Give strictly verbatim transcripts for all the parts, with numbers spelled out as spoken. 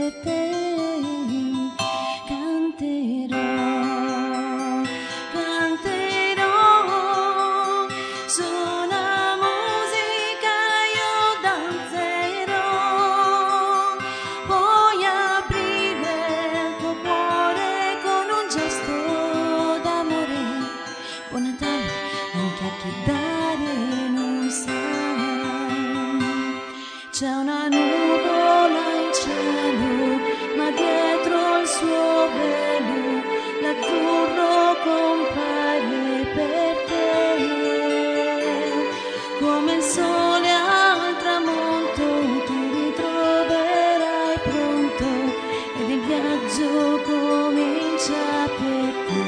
per te canterò, canterò su una musica, io danzerò. Puoi aprire il tuo cuore con un gesto d'amore. Buon Natale anche a chi dare non sa. C'è una nuvola in cielo, ma dietro il suo velo l'azzurro compare per te. Come il sole al tramonto ti ritroverai pronto ed il viaggio comincia per te.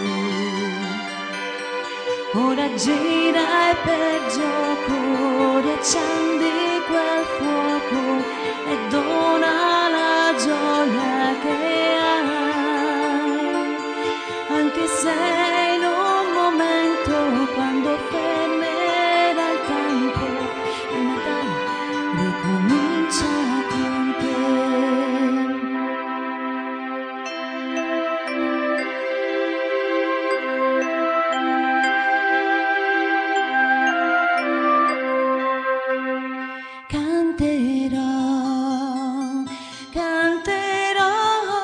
Ora gira e per gioco riaccendi quel fuoco e dona la gioia che hai, anche se in un momento quando fermerà il tempo il Natale ricomincia con te. Canterò, canterò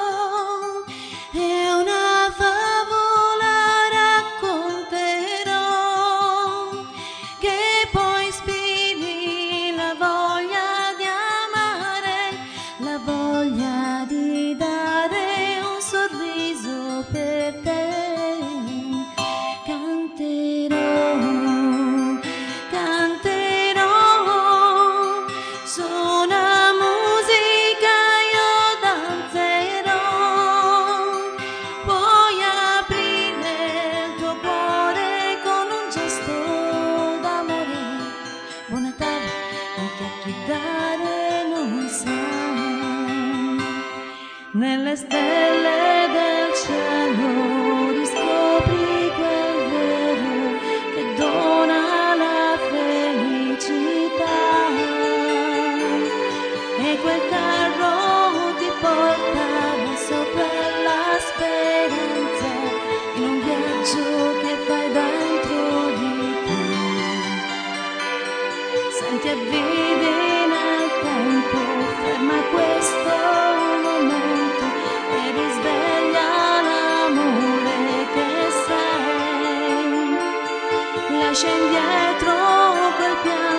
e una favola racconterò che poi ispiri la voglia di amare, la voglia di dare un sorriso per te. Canterò, canterò su una musica, io danzerò. Puoi aprire il tuo cuore con un gesto d'amore. Buon Natale anche a chi dare non sa. Nelle stelle del cielo riscopri quel vero che dona la felicità. E quel carro ti porta verso quella speranza in un viaggio che fai dentro di te. Senti e vivi nel tempo, ferma questo momento e risveglia l'amore che sei. Lascia indietro quel pianto